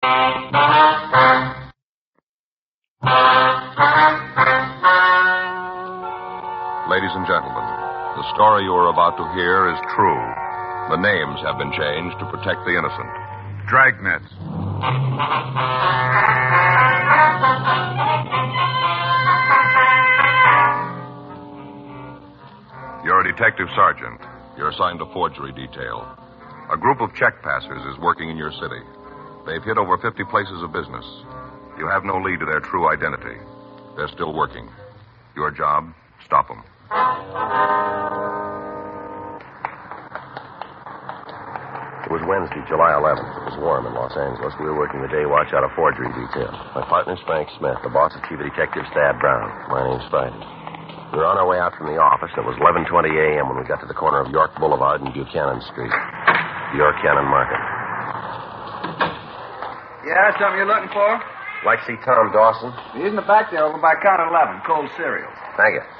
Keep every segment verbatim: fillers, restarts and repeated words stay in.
Ladies and gentlemen, the story you are about to hear is true. The names have been changed to protect the innocent. Dragnet. You're a detective sergeant. You're assigned to forgery detail. A group of check passers is working in your city. They've hit over fifty places of business. You have no lead to their true identity. They're still working. Your job, stop them. It was Wednesday, July eleventh. It was warm in Los Angeles. We were working the day watch out of forgery detail. My partner's Frank Smith. The boss is Chief of Detectives Thad Brown. My name's Friday. We were on our way out from the office. It was eleven twenty a.m. when we got to the corner of York Boulevard and Buchanan Street. The York Cannon Market. Yeah, something you're looking for? Like to see Tom Dawson? He's in the back there over by counter eleven, cold cereal. Thank you.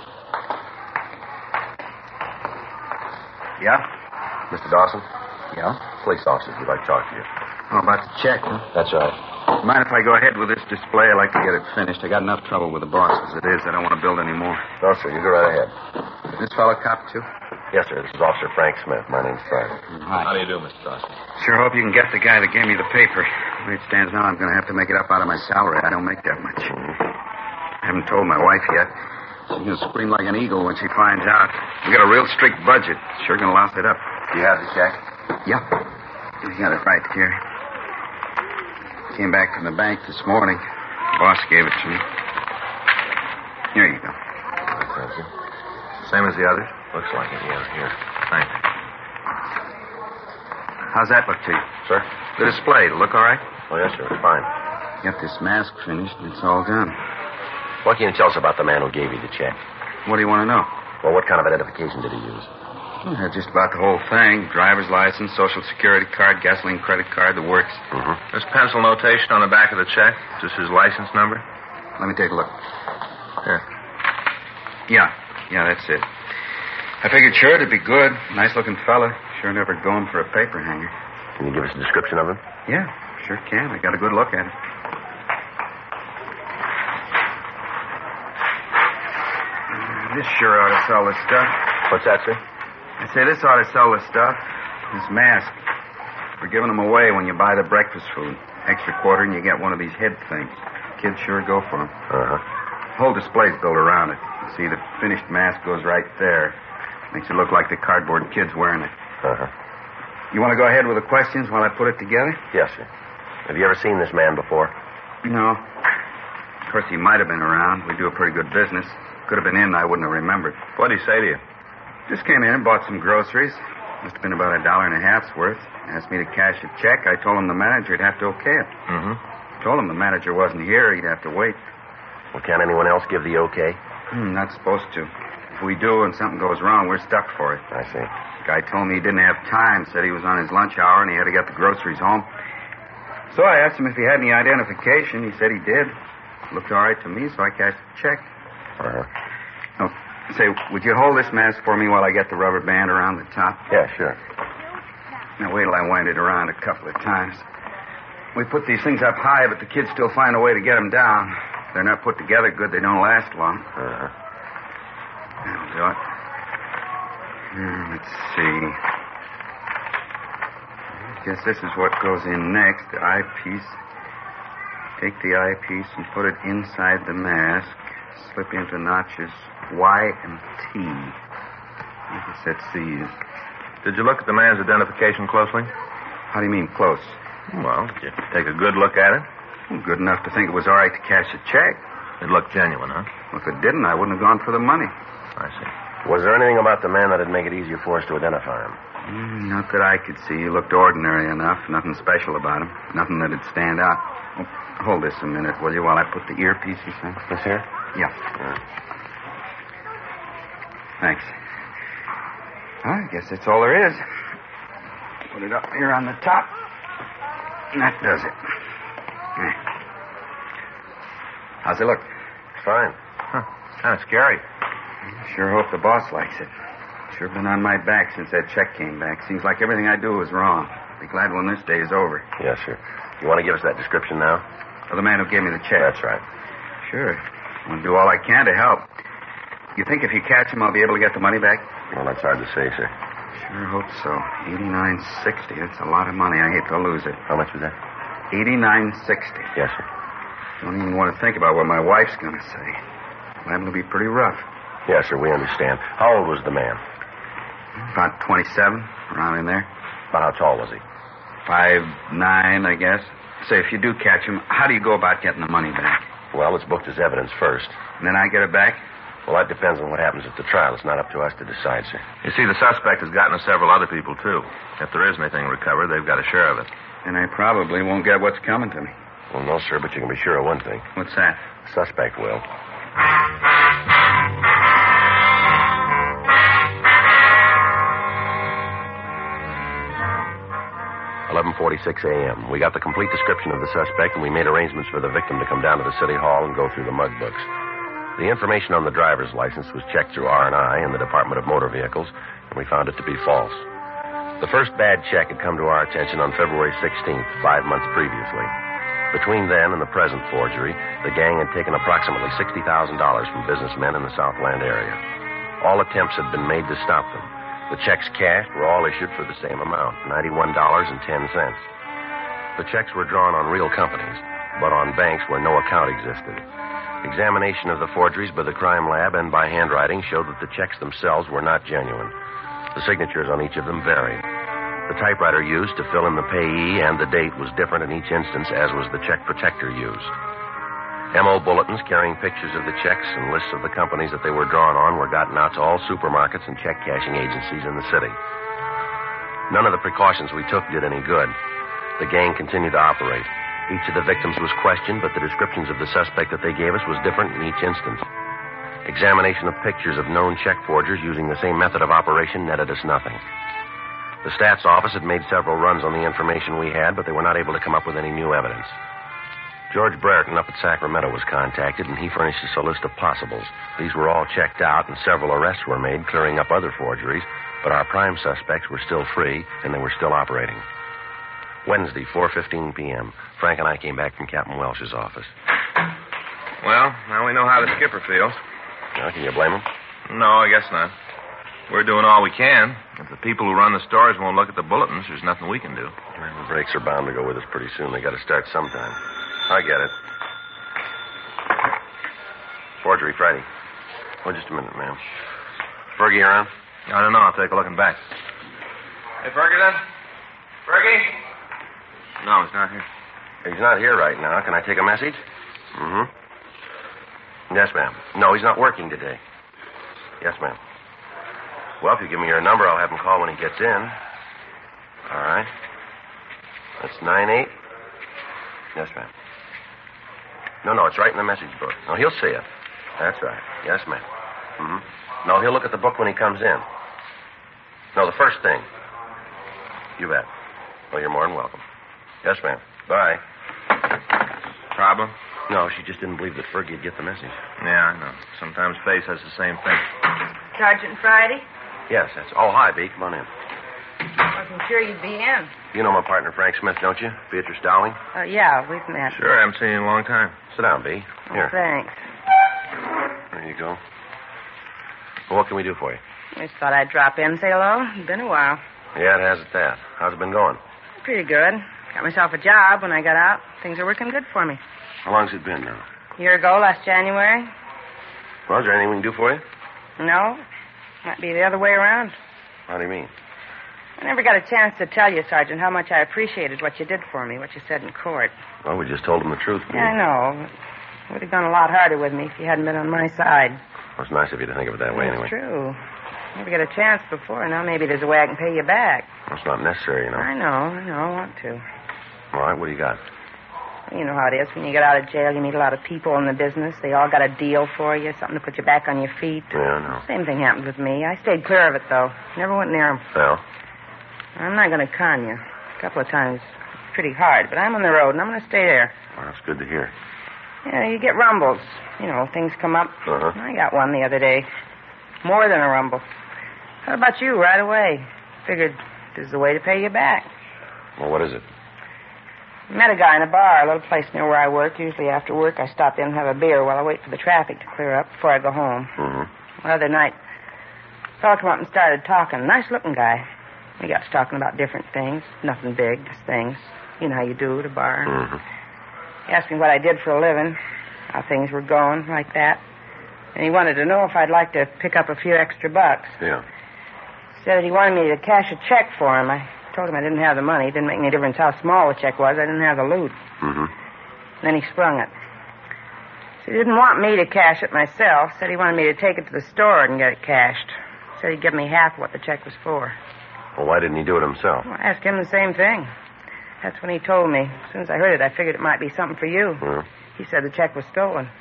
Yeah? Mister Dawson? Yeah? Police officers would like to talk to you. Oh, about the check, huh? That's right. Mind if I go ahead with this display? I'd like to get it finished. I got enough trouble with the boss as it is. I don't want to build any more. No, sir. You go right ahead. This fellow cop, too? Yes, sir. This is Officer Frank Smith. My name's Friday. Hi. How do you do, Mister Dawson? Sure hope you can get the guy that gave me the paper. The way it stands now, I'm going to have to make it up out of my salary. I don't make that much. Mm-hmm. I haven't told my wife yet. She's going to scream like an eagle when she finds out. We got a real strict budget. Sure going to louse it up. Do you have the check? Yeah. We got it right here. Came back from the bank this morning. Boss gave it to me. Here you go. Thank you. Same as the others? Looks like it, yeah. Here. Thanks. How's that look to you? Sir? The display, look all right? Oh, yes, sir. It's fine. Got this mask finished, and it's all done. What can you tell us about the man who gave you the check? What do you want to know? Well, what kind of identification did he use? Yeah, just about the whole thing. Driver's license, social security card, gasoline credit card, the works. Mm-hmm. There's pencil notation on the back of the check. Just his license number. Let me take a look. Here. Yeah, yeah, that's it. I figured sure it'd be good. Nice-looking fella. Sure never going for a paper hanger. Can you give us a description of him? Yeah, sure can. I got a good look at it. This sure ought to sell the stuff. What's that, sir? I say this ought to sell the stuff. This mask. We're giving them away when you buy the breakfast food. Extra quarter and you get one of these head things. Kids sure go for them. Uh-huh. Whole display's built around it. You see, the finished mask goes right there. Makes it look like the cardboard kid's wearing it. Uh-huh. You want to go ahead with the questions while I put it together? Yes, sir. Have you ever seen this man before? No. Of course, he might have been around. We do a pretty good business. Could have been in, I wouldn't have remembered. What'd he say to you? Just came in and bought some groceries. Must have been about a dollar and a half's worth. Asked me to cash a check. I told him the manager'd have to okay it. Mm-hmm. Told him the manager wasn't here. He'd have to wait. Well, can't anyone else give the okay? Hmm, not supposed to. If we do and something goes wrong, we're stuck for it. I see. The guy told me he didn't have time. Said he was on his lunch hour and he had to get the groceries home. So I asked him if he had any identification. He said he did. Looked all right to me, so I cashed the check. Uh-huh. Oh, say, would you hold this mask for me while I get the rubber band around the top? Yeah, sure. Now, wait till I wind it around a couple of times. We put these things up high, but the kids still find a way to get them down. If they're not put together good, they don't last long. Uh-huh. That'll do it. Hmm, let's see. I guess this is what goes in next, the eyepiece. Take the eyepiece and put it inside the mask. Slip into notches Y and T. I guess that's C's. Did you look at the man's identification closely? How do you mean, close? Well, did you take a good look at it? Well, good enough to think it was all right to cash a check. It looked genuine, huh? Well, if it didn't, I wouldn't have gone for the money. I see. Was there anything about the man that'd make it easier for us to identify him? Mm, not that I could see. He looked ordinary enough. Nothing special about him. Nothing that'd stand out. Oh, hold this a minute, will you, while I put the earpieces in? This here? Yeah. Yeah. Thanks. Well, I guess that's all there is. Put it up here on the top. And that does it. There. How's it look? Fine. Huh. It's kind of scary. I sure hope the boss likes it. Sure been on my back since that check came back. Seems like everything I do is wrong. Be glad when this day is over. Yes, sir. You want to give us that description now? For the man who gave me the check. That's right. Sure. I'm going to do all I can to help. You think if you catch him, I'll be able to get the money back? Well, that's hard to say, sir. Sure hope so. eighty-nine sixty. That's a lot of money. I hate to lose it. How much was that? eighty-nine sixty. Yes, sir. Don't even want to think about what my wife's going to say. Liable to be pretty rough. Yes, sir, we understand. How old was the man? About twenty-seven, around in there. About how tall was he? Five nine, I guess. Say, if you do catch him, how do you go about getting the money back? Well, it's booked as evidence first. And then I get it back? Well, that depends on what happens at the trial. It's not up to us to decide, sir. You see, the suspect has gotten to several other people, too. If there is anything recovered, they've got a share of it. And I probably won't get what's coming to me. Well, no, sir, but you can be sure of one thing. What's that? The suspect will. eleven forty-six a.m. We got the complete description of the suspect, and we made arrangements for the victim to come down to the city hall and go through the mug books. The information on the driver's license was checked through R and I in the Department of Motor Vehicles, and we found it to be false. The first bad check had come to our attention on February sixteenth, five months previously. Between then and the present forgery, the gang had taken approximately sixty thousand dollars from businessmen in the Southland area. All attempts had been made to stop them. The checks cashed were all issued for the same amount, ninety-one dollars and ten cents. The checks were drawn on real companies, but on banks where no account existed. Examination of the forgeries by the crime lab and by handwriting showed that the checks themselves were not genuine. The signatures on each of them varied. The typewriter used to fill in the payee and the date was different in each instance, as was the check protector used. M O bulletins carrying pictures of the checks and lists of the companies that they were drawn on were gotten out to all supermarkets and check cashing agencies in the city. None of the precautions we took did any good. The gang continued to operate. Each of the victims was questioned, but the descriptions of the suspect that they gave us was different in each instance. Examination of pictures of known check forgers using the same method of operation netted us nothing. The stats office had made several runs on the information we had, but they were not able to come up with any new evidence. George Brereton up at Sacramento was contacted, and he furnished us a list of possibles. These were all checked out, and several arrests were made, clearing up other forgeries, but our prime suspects were still free, and they were still operating. Wednesday, four fifteen p.m., Frank and I came back from Captain Welsh's office. Well, now we know how the skipper feels. Now, can you blame him? No, I guess not. We're doing all we can. If the people who run the stores won't look at the bulletins, there's nothing we can do. Well, the brakes are bound to go with us pretty soon. They got to start sometime. I get it. Forgery Friday. Oh, just a minute, ma'am. Fergie around? I don't know. I'll take a look in back. Hey, Fergie, then? Fergie? No, he's not here. He's not here right now. Can I take a message? Mm-hmm. Yes, ma'am. No, he's not working today. Yes, ma'am. Well, if you give me your number, I'll have him call when he gets in. All right. That's nine eight. Yes, ma'am. No, no, it's right in the message book. No, he'll see it. That's right. Yes, ma'am. Mm-hmm. No, he'll look at the book when he comes in. No, the first thing. You bet. Well, you're more than welcome. Yes, ma'am. Bye. Problem? No, she just didn't believe that Fergie'd get the message. Yeah, I know. Sometimes Face has the same thing. Sergeant Friday? Yes, that's... Oh, hi, B. Come on in. Wasn't sure you'd be in. You know my partner, Frank Smith, don't you? Beatrice Dowling? Uh, yeah, we've met. Sure, I haven't seen you in a long time. Sit down, B. Here. Oh, thanks. There you go. Well, what can we do for you? I just thought I'd drop in and say hello. It's been a while. Yeah, it has at that. How's it been going? Pretty good. Got myself a job when I got out. Things are working good for me. How long's it been now? A year ago, last January. Well, is there anything we can do for you? No. Might be the other way around. How do you mean? I never got a chance to tell you, Sergeant, how much I appreciated what you did for me, what you said in court. Well, we just told him the truth. Yeah, I know. It would have gone a lot harder with me if you hadn't been on my side. Well, it's nice of you to think of it that way, That's anyway. true. Never got a chance before. Now maybe there's a way I can pay you back. Well, it's not necessary, you know. I know. I know. I want to. All right, what do you got? You know how it is. When you get out of jail, you meet a lot of people in the business. They all got a deal for you, something to put you back on your feet. Yeah, I know. Same thing happened with me. I stayed clear of it, though. Never went near them. Well? I'm not going to con you. A couple of times. It's pretty hard, but I'm on the road, and I'm going to stay there. Well, that's good to hear. Yeah, you get rumbles. You know, things come up. Uh-huh. I got one the other day. More than a rumble. How about you right away? Figured this is the way to pay you back. Well, what is it? Met a guy in a bar, a little place near where I work. Usually after work, I stop in and have a beer while I wait for the traffic to clear up before I go home. Mm-hmm. The other night, a fellow came up and started talking. Nice-looking guy. We got to talking about different things. Nothing big, just things. You know how you do at a bar. Mm-hmm. He asked me what I did for a living, how things were going, like that. And he wanted to know if I'd like to pick up a few extra bucks. Yeah. Said that he wanted me to cash a check for him. I told him I didn't have the money. It didn't make any difference how small the check was. I didn't have the loot. Mm-hmm. Then he sprung it. So he didn't want me to cash it myself. Said he wanted me to take it to the store and get it cashed. Said he'd give me half what the check was for. Well, why didn't he do it himself? Well, I asked him the same thing. That's when he told me. As soon as I heard it, I figured it might be something for you. Yeah. He said the check was stolen.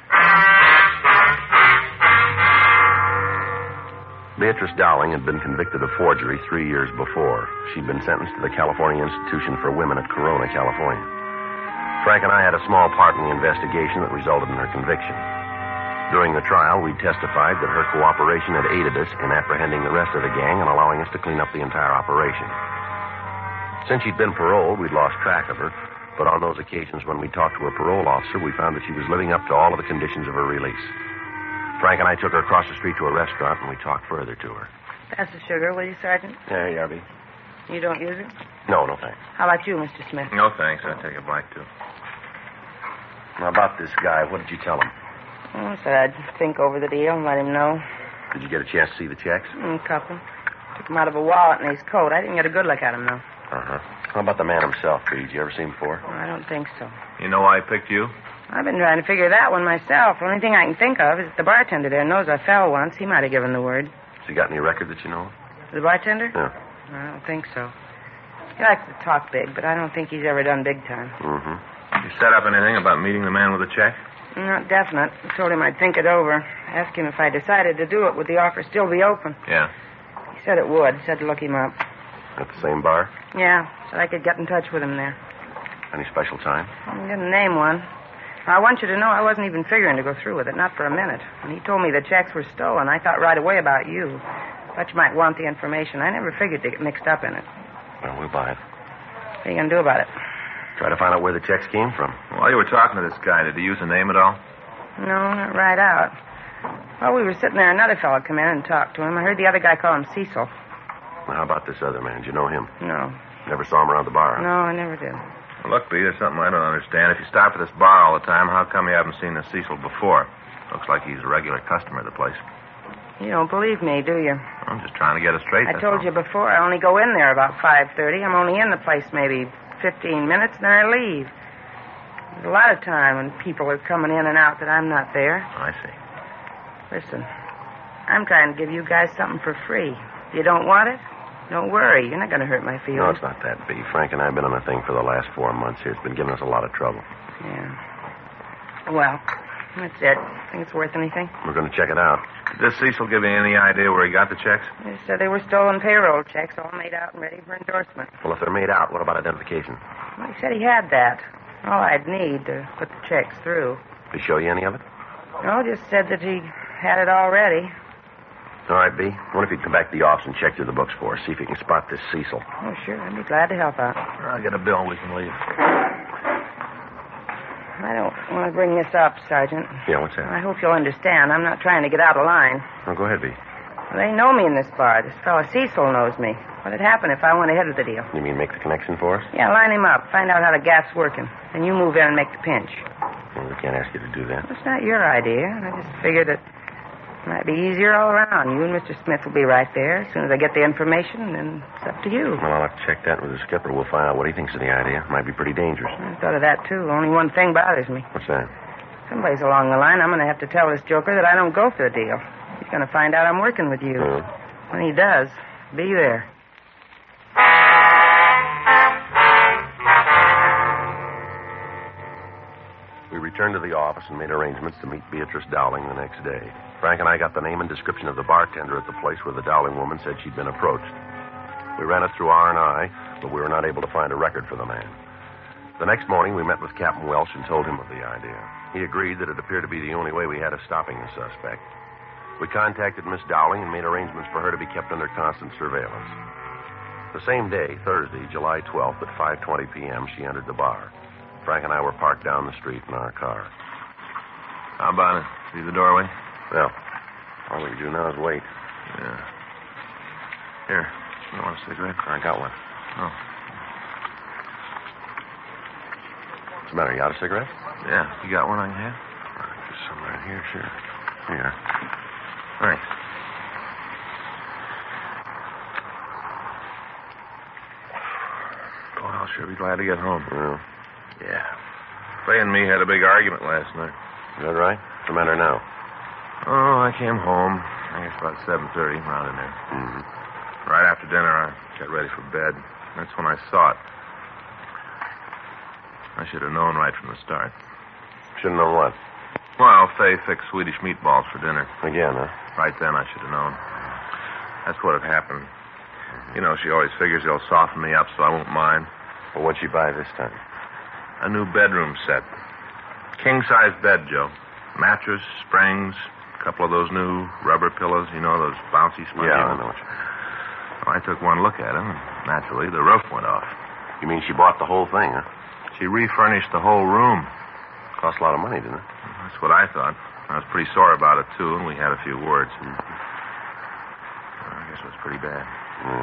Beatrice Dowling had been convicted of forgery three years before. She'd been sentenced to the California Institution for Women at Corona, California. Frank and I had a small part in the investigation that resulted in her conviction. During the trial, we testified that her cooperation had aided us in apprehending the rest of the gang and allowing us to clean up the entire operation. Since she'd been paroled, we'd lost track of her, but on those occasions when we talked to her parole officer, we found that she was living up to all of the conditions of her release. Frank and I took her across the street to a restaurant, and we talked further to her. Pass the sugar, will you, Sergeant? Yeah, here you are, B. You don't use it? No, no, thanks. How about you, Mister Smith? No, thanks. I'll take a black, too. Now, about this guy, what did you tell him? Well, I said I'd think over the deal and let him know. Did you get a chance to see the checks? Mm, a couple. Took him out of a wallet in his coat. I didn't get a good look at him, though. Uh-huh. How about the man himself, B? Did you ever see him before? Well, I don't think so. You know why I picked you? I've been trying to figure that one myself. The only thing I can think of is that the bartender there knows I fell once. He might have given the word. Has he got any record that you know of? The bartender? Yeah. I don't think so. He likes to talk big, but I don't think he's ever done big time. Mm-hmm. You set up anything about meeting the man with the check? Not definite. I told him I'd think it over. Asked him if I decided to do it, would the offer still be open? Yeah. He said it would. Said to look him up. At the same bar? Yeah, said I could get in touch with him there. Any special time? He didn't name one. I want you to know I wasn't even figuring to go through with it, not for a minute. When he told me the checks were stolen, I thought right away about you. Thought you might want the information. I never figured to get mixed up in it. Well, we'll buy it. What are you going to do about it? Try to find out where the checks came from. While you were talking to this guy, did he use a name at all? No, not right out. While we were sitting there, another fellow come in and talked to him. I heard the other guy call him Cecil. Now, how about this other man? Did you know him? No. Never saw him around the bar? Huh? No, I never did. Well, look, B, there's something I don't understand. If you stop at this bar all the time, how come you haven't seen the Cecil before? Looks like he's a regular customer of the place. You don't believe me, do you? I'm just trying to get it straight. I told you before, I only go in there about five thirty. I'm only in the place maybe fifteen minutes, and then I leave. There's a lot of time when people are coming in and out that I'm not there. I see. Listen, I'm trying to give you guys something for free. If you don't want it, don't worry. You're not going to hurt my feelings. No, it's not that, B. Frank and I have been on a thing for the last four months here. It's been giving us a lot of trouble. Yeah. Well, that's it. Think it's worth anything? We're going to check it out. Did this Cecil give you any idea where he got the checks? They said they were stolen payroll checks, all made out and ready for endorsement. Well, if they're made out, what about identification? Well, he said he had that. All I'd need to put the checks through. Did he show you any of it? No, just said that he had it already. All right, B. I wonder if you'd come back to the office and check through the books for us. See if you can spot this Cecil. Oh, sure. I'd be glad to help out. I'll get a bill and we can leave. I don't want to bring this up, Sergeant. Yeah, what's that? I hope you'll understand. I'm not trying to get out of line. Oh, go ahead, B. Well, they know me in this bar. This fellow Cecil knows me. What'd happen if I went ahead of the deal? You mean make the connection for us? Yeah, line him up. Find out how the gas's working. Then you move in and make the pinch. Well, we can't ask you to do that. It's not your idea. I just figured that it might be easier all around. You and Mister Smith will be right there. As soon as I get the information, then it's up to you. Well, I'll have to check that with the skipper. We'll find out what he thinks of the idea. Might be pretty dangerous. I thought of that, too. Only one thing bothers me. What's that? Someplace along the line, I'm going to have to tell this joker that I don't go for the deal. He's going to find out I'm working with you. Uh, When he does, be there. We returned to the office and made arrangements to meet Beatrice Dowling the next day. Frank and I got the name and description of the bartender at the place where the Dowling woman said she'd been approached. We ran it through R and I, but we were not able to find a record for the man. The next morning, we met with Captain Welsh and told him of the idea. He agreed that it appeared to be the only way we had of stopping the suspect. We contacted Miss Dowling and made arrangements for her to be kept under constant surveillance. The same day, Thursday, July twelfth, at five twenty p.m., she entered the bar. Frank and I were parked down the street in our car. How about it? See the doorway? Well, all we do now is wait. Yeah. Here, you want a cigarette? I got one. Oh. What's the matter? You out a cigarette? Yeah. You got one I can have? Just some right here, sure. Here. Thanks. Oh, I'll sure be glad to get home. Well, Yeah. Fay and me had a big argument last night. is that right? What's the matter now? Oh, I came home. I guess about seven thirty, around in there. Mm-hmm. Right after dinner, I got ready for bed. That's when I saw it. I should have known right from the start. Shouldn't know what. Well, Fay fixed Swedish meatballs for dinner. Again, huh? Right then, I should have known. That's what had happened. You know, she always figures they'll soften me up so I won't mind. Well, what'd she buy this time? A new bedroom set. King-size bed, Joe. Mattress, springs, a couple of those new rubber pillows, you know, those bouncy spongy Yeah, I ones. know what you Well, I took one look at them, and naturally, the roof went off. You mean she bought the whole thing, huh? She refurnished the whole room. Cost a lot of money, didn't it? That's what I thought. I was pretty sore about it, too, and we had a few words. Mm-hmm. Well, I guess it was pretty bad. Mm.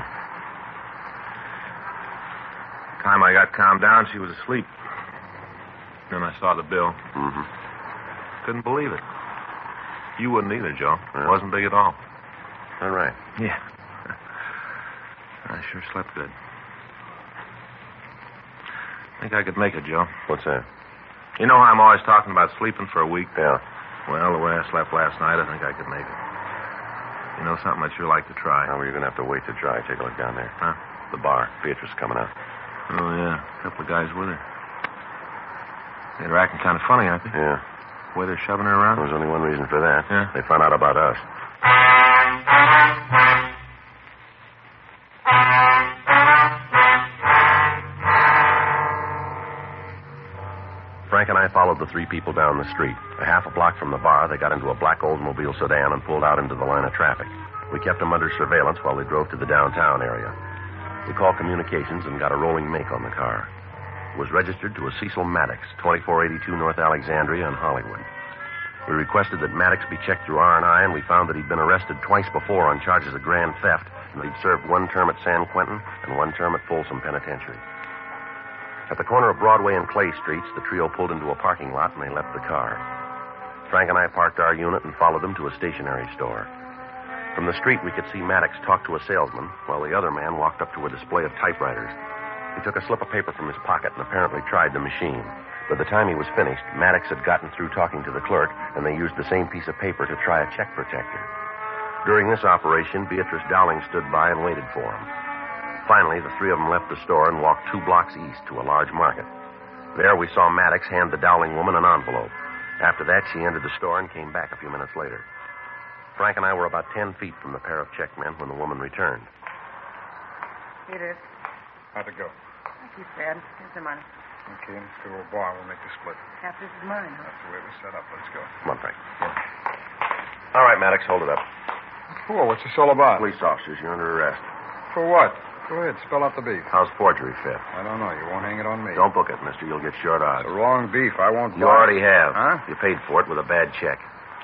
The time I got calmed down, she was asleep. Then I saw the bill. Mm-hmm. Couldn't believe it. You wouldn't either, Joe. Yeah. It wasn't big at all. All right. Yeah. I sure slept good. Think I could make it, Joe. What's that? You know how I'm always talking about sleeping for a week? Yeah. Well, the way I slept last night, I think I could make it. You know something I'd sure like to try? Now, we're going to have to wait to dry. Take a look down there. Huh? The bar. Beatrice coming out. Oh, yeah. A couple of guys with her. They're acting kind of funny, aren't they? Yeah. The way they're shoving her around? There's only one reason for that. Yeah? They found out about us. Frank and I followed the three people down the street. A half a block from the bar, they got into a black Oldsmobile sedan and pulled out into the line of traffic. We kept them under surveillance while they drove to the downtown area. We called communications and got a rolling make on the car. It was registered to a Cecil Maddox, twenty-four eighty-two North Alexandria in Hollywood. We requested that Maddox be checked through R and I, and we found that he'd been arrested twice before on charges of grand theft, and that he'd served one term at San Quentin and one term at Folsom Penitentiary. At the corner of Broadway and Clay Streets, the trio pulled into a parking lot, and they left the car. Frank and I parked our unit and followed them to a stationery store. From the street, we could see Maddox talk to a salesman, while the other man walked up to a display of typewriters. He took a slip of paper from his pocket and apparently tried the machine. By the time he was finished, Maddox had gotten through talking to the clerk, and they used the same piece of paper to try a check protector. During this operation, Beatrice Dowling stood by and waited for him. Finally, the three of them left the store and walked two blocks east to a large market. There, we saw Maddox hand the Dowling woman an envelope. After that, she entered the store and came back a few minutes later. Frank and I were about ten feet from the pair of checkmen when the woman returned. Here it is. How'd it go? Not too bad. Here's the money. Okay, let's go to a bar. We'll make the split. Half this is mine. Huh? That's the way it was set up. Let's go. Come on, Frank. All right, Maddox, hold it up. For? What's this all about? Police officers, you're under arrest. For what? Go ahead, spell out the beef. How's forgery fit? I don't know. You won't hang it on me. Don't book it, mister. You'll get short odds. It's the wrong beef. I won't You buy already it. have. Huh? You paid for it with a bad check.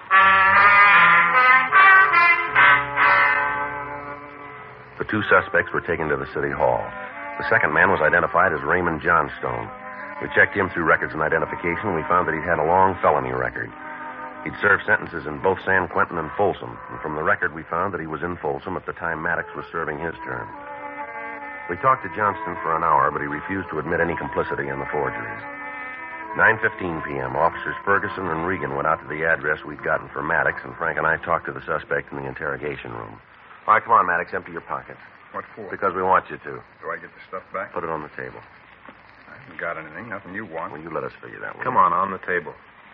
The two suspects were taken to the city hall. The second man was identified as Raymond Johnstone. We checked him through records and identification, and we found that he'd had a long felony record. He'd served sentences in both San Quentin and Folsom, and from the record we found that he was in Folsom at the time Maddox was serving his term. We talked to Johnston for an hour, but he refused to admit any complicity in the forgeries. nine fifteen p.m., Officers Ferguson and Regan went out to the address we'd gotten for Maddox, and Frank and I talked to the suspect in the interrogation room. All right, come on, Maddox, empty your pockets. What for? Because we want you to. Do I get the stuff back? Put it on the table. I haven't got anything. Nothing you want. Well, you let us figure that one. Come on, on the table.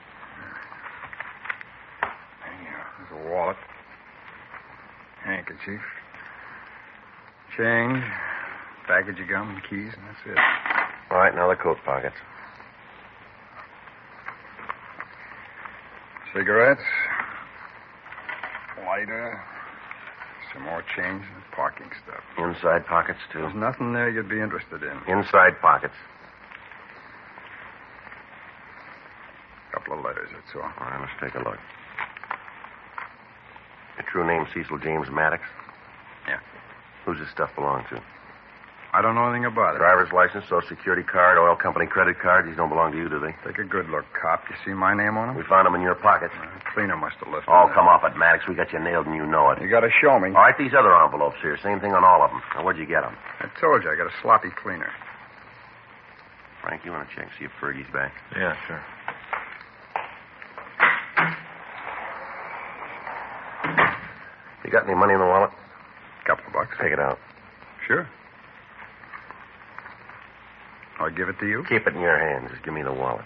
Yeah, there's a wallet. Handkerchief. Change. Package of gum and keys, and that's it. All right, now the coat pockets. Cigarettes. Lighter. Some more change and parking stuff. Inside pockets, too. There's nothing there you'd be interested in. Inside pockets. A couple of letters, that's all. All right, let's take a look. Your true name, Cecil James Maddox? Yeah. Who's this stuff belong to? I don't know anything about it. Driver's license, social security card, oil company credit card. These don't belong to you, do they? Take a good look, cop. You see my name on them? We found them in your pocket. Uh, cleaner must have left Oh, them come off it, Maddox. We got you nailed and you know it. there. You got to show me. All right, these other envelopes here. Same thing on all of them. Now, where'd you get them? I told you, I got a sloppy cleaner. Frank, you want to check, see if Fergie's back? Yeah, sure. You got any money in the wallet? Couple of bucks. Take it out. Sure. I'll give it to you. Keep it in your hands. Just give me the wallet.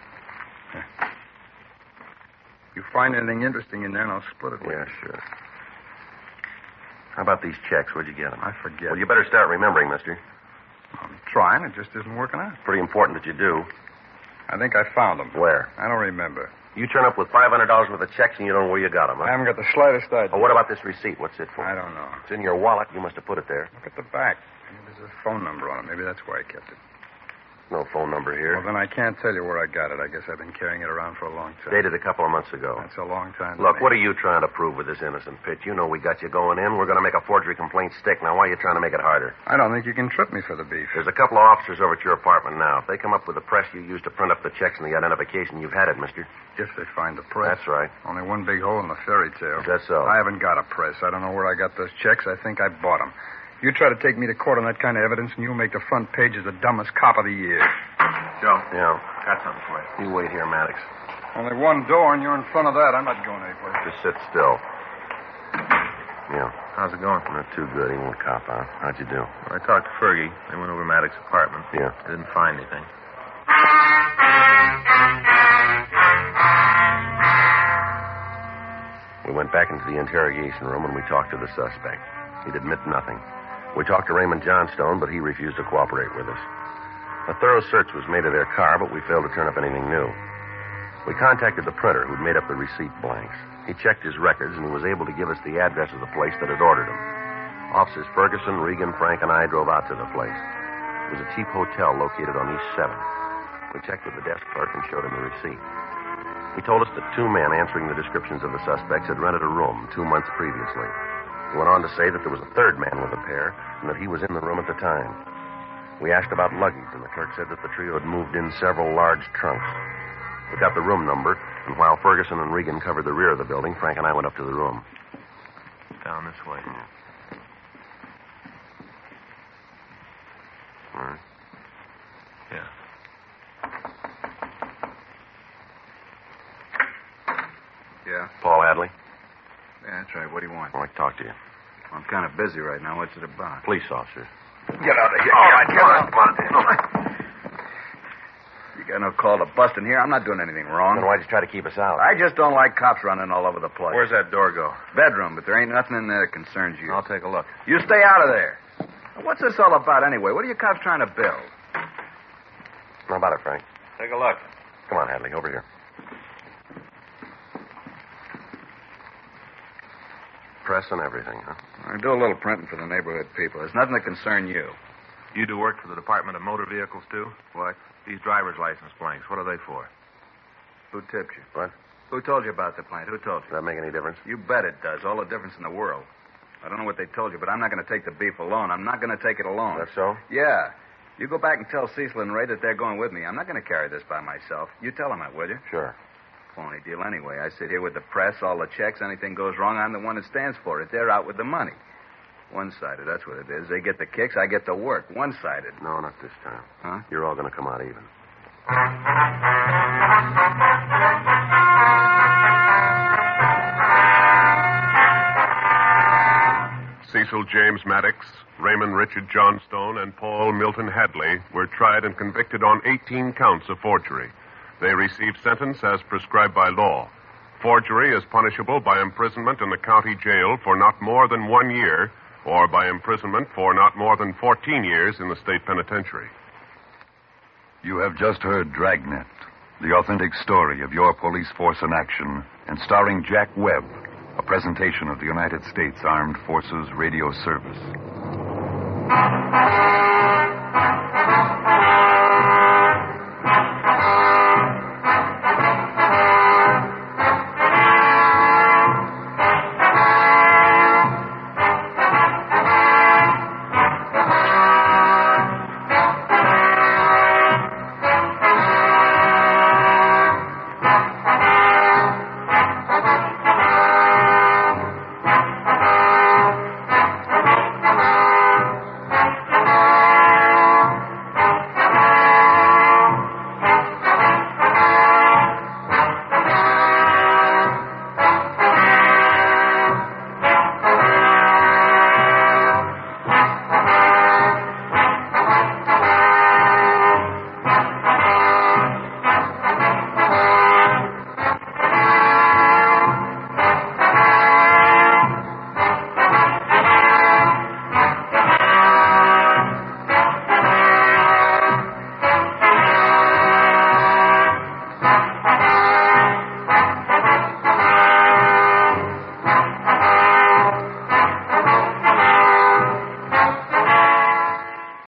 You find anything interesting in there, and I'll split it with Yeah, you. sure. How about these checks? Where'd you get them? I forget. Well, you better start remembering, mister. I'm trying. It just isn't working out. Pretty important that you do. I think I found them. Where? I don't remember. You turn up with five hundred dollars worth of checks and you don't know where you got them, I huh? haven't got the slightest idea. Oh, what about this receipt? What's it for? I don't know. It's in your wallet. You must have put it there. Look at the back. Maybe there's a phone number on it. Maybe that's why I kept it. No phone number here. Well, then I can't tell you where I got it. I guess I've been carrying it around for a long time. Dated a couple of months ago. That's a long time. to Look, me. what are you trying to prove with this innocent pitch? You know we got you going in. We're going to make a forgery complaint stick. Now, why are you trying to make it harder? I don't think you can trip me for the beef. There's a couple of officers over at your apartment now. If they come up with the press you used to print up the checks and the identification, you've had it, mister. If they find the press. That's right. Only one big hole in the fairy tale. Is that so? I haven't got a press. I don't know where I got those checks. I think I bought them. You try to take me to court on that kind of evidence, and you'll make the front page as the dumbest cop of the year. Joe, Yeah. got something for you. You wait here, Maddox. Only one door, and you're in front of that. I'm not going anyplace. Just sit still. Yeah. How's it going? Not too good. He won't cop out. How'd you do? I talked to Fergie. They went over to Maddox's apartment. Yeah. Didn't find anything. We went back into the interrogation room and we talked to the suspect. He'd admit nothing. We talked to Raymond Johnstone, but he refused to cooperate with us. A thorough search was made of their car, but we failed to turn up anything new. We contacted the printer who'd made up the receipt blanks. He checked his records, and he was able to give us the address of the place that had ordered them. Officers Ferguson, Regan, Frank, and I drove out to the place. It was a cheap hotel located on East seventh. We checked with the desk clerk and showed him the receipt. He told us that two men answering the descriptions of the suspects had rented a room two months previously. He went on to say that there was a third man with the pair and that he was in the room at the time. We asked about luggage, and the clerk said that the trio had moved in several large trunks. We got the room number, and while Ferguson and Regan covered the rear of the building, Frank and I went up to the room. Down this way. All right. Yeah. Yeah? Paul Hadley, Yeah, that's right. What do you want? I'd like to talk to you. I'm kind of busy right now. What's it about? Police officers. Get out of here. All right, come on, come on. You got no call to bust in here. I'm not doing anything wrong. Then why'd you try to keep us out? I just don't like cops running all over the place. Where's that door go? Bedroom, but there ain't nothing in there that concerns you. I'll take a look. You stay out of there. What's this all about anyway? What are you cops trying to build? How about it, Frank? Take a look. Come on, Hadley, over here. Press and everything, huh? I do a little printing for the neighborhood people. There's nothing that concern you. You do work for the Department of Motor Vehicles, too? What? These driver's license blanks, what are they for? Who tipped you? What? Who told you about the plant? Who told Does you? that make any difference? You bet it does. All the difference in the world. I don't know what they told you, but I'm not going to take the beef alone. I'm not going to take it alone. That's so? Yeah. You go back and tell Cecil and Ray that they're going with me. I'm not going to carry this by myself. You tell them that, will you? Sure. Phony deal anyway. I sit here with the press, all the checks. Anything goes wrong, I'm the one that stands for it. They're out with the money. One-sided, that's what it is. They get the kicks, I get the work. One-sided. No, not this time. Huh? You're all going to come out even. Cecil James Maddox, Raymond Richard Johnstone, and Paul Milton Hadley were tried and convicted on eighteen counts of forgery. They received sentence as prescribed by law. Forgery is punishable by imprisonment in the county jail for not more than one year, or by imprisonment for not more than fourteen years in the state penitentiary. You have just heard Dragnet, the authentic story of your police force in action, and starring Jack Webb, A presentation of the United States Armed Forces Radio Service.